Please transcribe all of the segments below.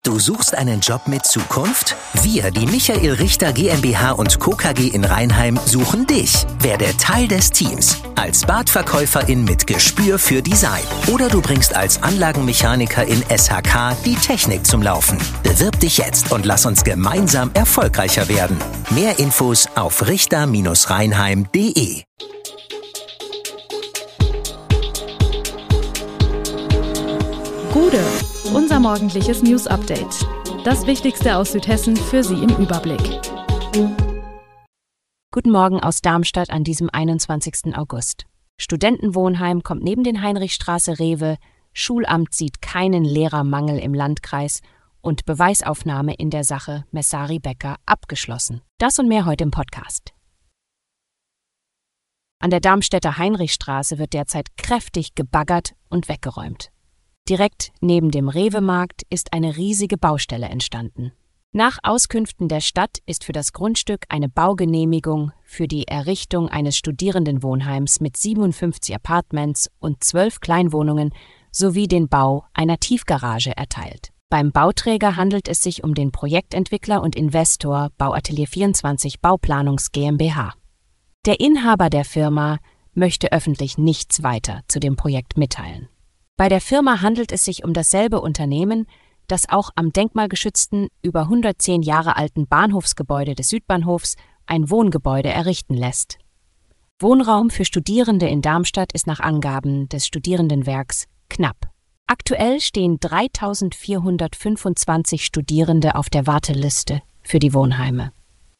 Du suchst einen Job mit Zukunft? Wir, die Michael Richter GmbH und Co. KG in Rheinheim, suchen dich. Werde Teil des Teams. Als Badverkäuferin mit Gespür für Design. Oder du bringst als Anlagenmechanikerin SHK die Technik zum Laufen. Bewirb dich jetzt und lass uns gemeinsam erfolgreicher werden. Mehr Infos auf richter-rheinheim.de. Gude, unser morgendliches News-Update. Das Wichtigste aus Südhessen für Sie im Überblick. Guten Morgen aus Darmstadt an diesem 21. August. Studentenwohnheim kommt neben den Heinrichstraße-Rewe, Schulamt sieht keinen Lehrermangel im Landkreis und Beweisaufnahme in der Sache Messari-Becker abgeschlossen. Das und mehr heute im Podcast. An der Darmstädter Heinrichstraße wird derzeit kräftig gebaggert und weggeräumt. Direkt neben dem Rewe-Markt ist eine riesige Baustelle entstanden. Nach Auskünften der Stadt ist für das Grundstück eine Baugenehmigung für die Errichtung eines Studierendenwohnheims mit 57 Apartments und 12 Kleinwohnungen sowie den Bau einer Tiefgarage erteilt. Beim Bauträger handelt es sich um den Projektentwickler und Investor Bauatelier 24 Bauplanungs GmbH. Der Inhaber der Firma möchte öffentlich nichts weiter zu dem Projekt mitteilen. Bei der Firma handelt es sich um dasselbe Unternehmen, das auch am denkmalgeschützten, über 110 Jahre alten Bahnhofsgebäude des Südbahnhofs ein Wohngebäude errichten lässt. Wohnraum für Studierende in Darmstadt ist nach Angaben des Studierendenwerks knapp. Aktuell stehen 3.425 Studierende auf der Warteliste für die Wohnheime.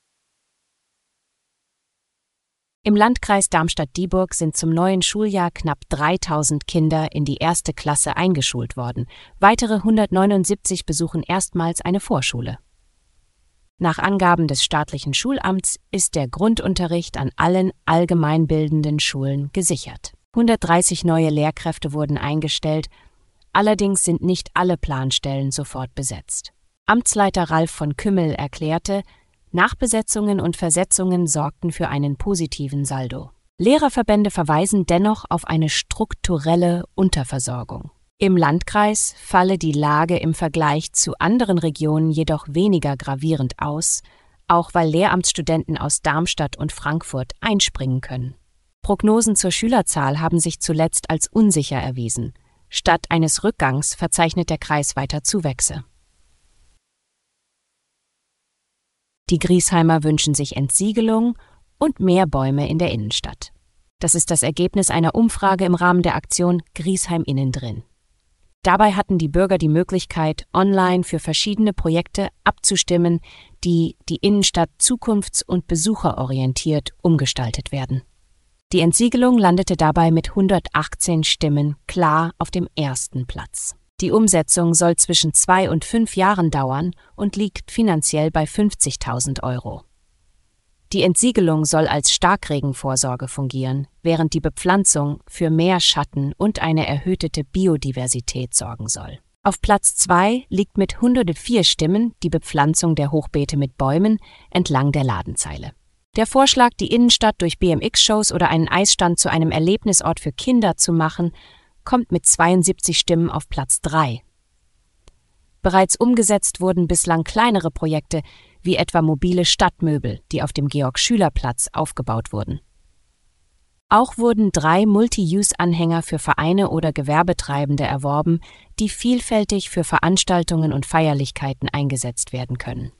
Im Landkreis Darmstadt-Dieburg sind zum neuen Schuljahr knapp 3.000 Kinder in die 1. Klasse eingeschult worden. Weitere 179 besuchen erstmals eine Vorschule. Nach Angaben des staatlichen Schulamts ist der Grundunterricht an allen allgemeinbildenden Schulen gesichert. 130 neue Lehrkräfte wurden eingestellt, allerdings sind nicht alle Planstellen sofort besetzt. Amtsleiter Ralf von Kümmel erklärte, Nachbesetzungen und Versetzungen sorgten für einen positiven Saldo. Lehrerverbände verweisen dennoch auf eine strukturelle Unterversorgung. Im Landkreis falle die Lage im Vergleich zu anderen Regionen jedoch weniger gravierend aus, auch weil Lehramtsstudenten aus Darmstadt und Frankfurt einspringen können. Prognosen zur Schülerzahl haben sich zuletzt als unsicher erwiesen. Statt eines Rückgangs verzeichnet der Kreis weiter Zuwächse. Die Griesheimer wünschen sich Entsiegelung und mehr Bäume in der Innenstadt. Das ist das Ergebnis einer Umfrage im Rahmen der Aktion Griesheim Innendrin. Dabei hatten die Bürger die Möglichkeit, online für verschiedene Projekte abzustimmen, die Innenstadt zukunfts- und besucherorientiert umgestaltet werden. Die Entsiegelung landete dabei mit 118 Stimmen klar auf dem ersten Platz. Die Umsetzung soll zwischen 2 und 5 Jahren dauern und liegt finanziell bei 50.000 €. Die Entsiegelung soll als Starkregenvorsorge fungieren, während die Bepflanzung für mehr Schatten und eine erhöhte Biodiversität sorgen soll. Auf Platz 2 liegt mit 104 Stimmen die Bepflanzung der Hochbeete mit Bäumen entlang der Ladenzeile. Der Vorschlag, die Innenstadt durch BMX-Shows oder einen Eisstand zu einem Erlebnisort für Kinder zu machen, kommt mit 72 Stimmen auf Platz 3. Bereits umgesetzt wurden bislang kleinere Projekte, wie etwa mobile Stadtmöbel, die auf dem Georg-Schüler-Platz aufgebaut wurden. Auch wurden 3 Multi-Use-Anhänger für Vereine oder Gewerbetreibende erworben, die vielfältig für Veranstaltungen und Feierlichkeiten eingesetzt werden können.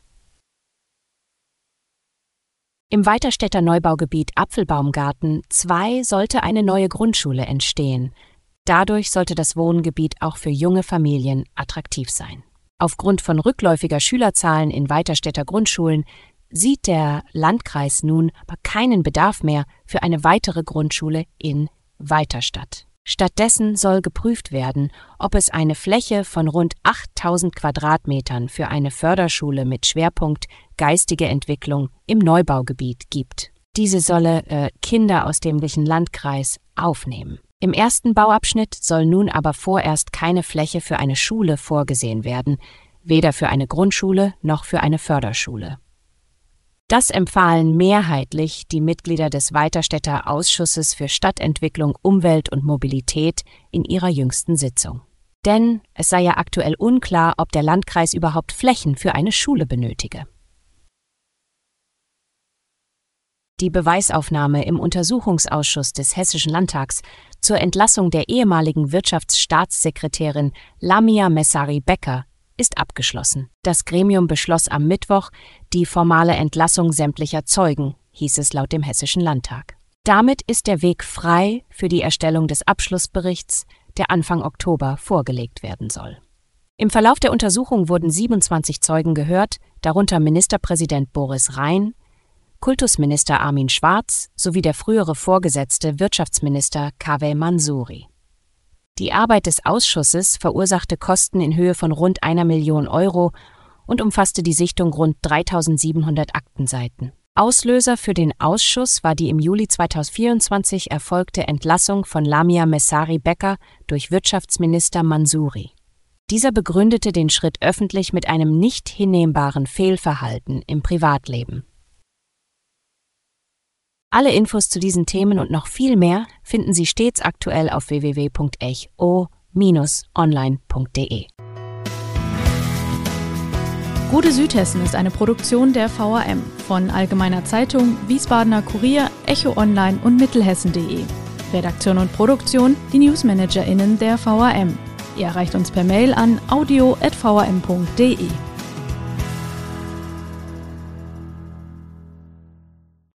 Im Weiterstädter Neubaugebiet Apfelbaumgarten 2 sollte eine neue Grundschule entstehen. Dadurch sollte das Wohngebiet auch für junge Familien attraktiv sein. Aufgrund von rückläufiger Schülerzahlen in Weiterstädter Grundschulen sieht der Landkreis nun aber keinen Bedarf mehr für eine weitere Grundschule in Weiterstadt. Stattdessen soll geprüft werden, ob es eine Fläche von rund 8.000 Quadratmetern für eine Förderschule mit Schwerpunkt geistige Entwicklung im Neubaugebiet gibt. Diese solle Kinder aus dem Landkreis aufnehmen. Im ersten Bauabschnitt soll nun aber vorerst keine Fläche für eine Schule vorgesehen werden, weder für eine Grundschule noch für eine Förderschule. Das empfahlen mehrheitlich die Mitglieder des Weiterstädter Ausschusses für Stadtentwicklung, Umwelt und Mobilität in ihrer jüngsten Sitzung. Denn es sei ja aktuell unklar, ob der Landkreis überhaupt Flächen für eine Schule benötige. Die Beweisaufnahme im Untersuchungsausschuss des Hessischen Landtags zur Entlassung der ehemaligen Wirtschaftsstaatssekretärin Lamia Messari-Becker ist abgeschlossen. Das Gremium beschloss am Mittwoch die formale Entlassung sämtlicher Zeugen, hieß es laut dem Hessischen Landtag. Damit ist der Weg frei für die Erstellung des Abschlussberichts, der Anfang Oktober vorgelegt werden soll. Im Verlauf der Untersuchung wurden 27 Zeugen gehört, darunter Ministerpräsident Boris Rhein, Kultusminister Armin Schwarz sowie der frühere Vorgesetzte Wirtschaftsminister Kaveh Mansouri. Die Arbeit des Ausschusses verursachte Kosten in Höhe von rund 1 Million Euro und umfasste die Sichtung rund 3.700 Aktenseiten. Auslöser für den Ausschuss war die im Juli 2024 erfolgte Entlassung von Lamia Messari-Becker durch Wirtschaftsminister Mansouri. Dieser begründete den Schritt öffentlich mit einem nicht hinnehmbaren Fehlverhalten im Privatleben. Alle Infos zu diesen Themen und noch viel mehr finden Sie stets aktuell auf www.echo-online.de. Gute Südhessen ist eine Produktion der VRM von Allgemeiner Zeitung, Wiesbadener Kurier, Echo Online und Mittelhessen.de. Redaktion und Produktion, die NewsmanagerInnen der VRM. Ihr erreicht uns per Mail an audio@vrm.de.